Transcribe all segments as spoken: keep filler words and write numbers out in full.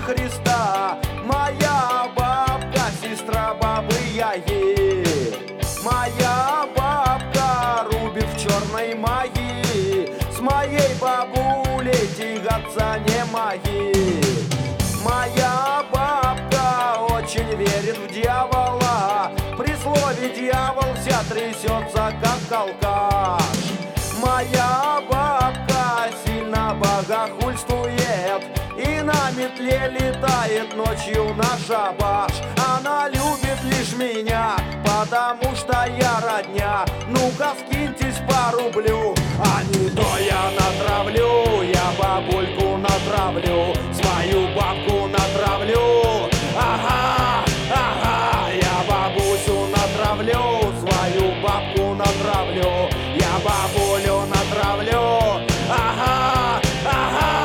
Христа. Моя бабка, сестра бабы Яги. Моя бабка рубит в черной магии. С моей бабулей тягаться не моги. Моя бабка очень верит в дьявола. При слове дьявол вся трясется, как алкаш. Моя бабка сильно богохульствует и на метле летает ночью на шабаш. Она любит лишь меня, потому что я родня. Ну-ка скиньтесь по рублю, а не то я натравлю. Я бабульку натравлю, свою бабку натравлю. Ага, ага, я бабусю натравлю, свою бабку натравлю. Я бабулю натравлю. Ага, ага.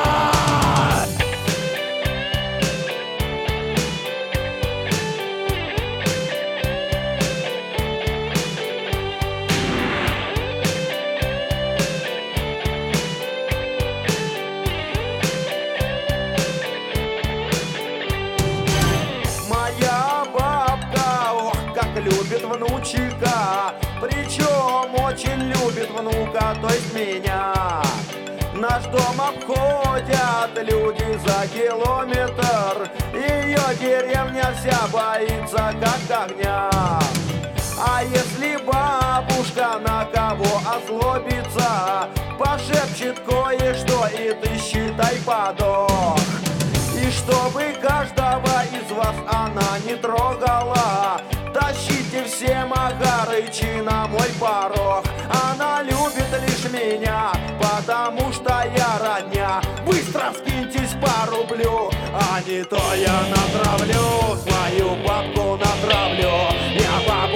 Моя бабка, ох, как любит внучика. Причем очень любит внука, то есть меня. Наш дом обходят люди за километр. Ее деревня вся боится, как огня. А если бабушка на кого озлобится, пошепчет кое-что, и ты считай подох. И чтобы каждого из вас она не трогала, тащите все Магарычи на мой порог. Она любит лишь меня, потому что я родня. Быстро скиньтесь по рублю, а не то я натравлю, свою бабку натравлю. Я баб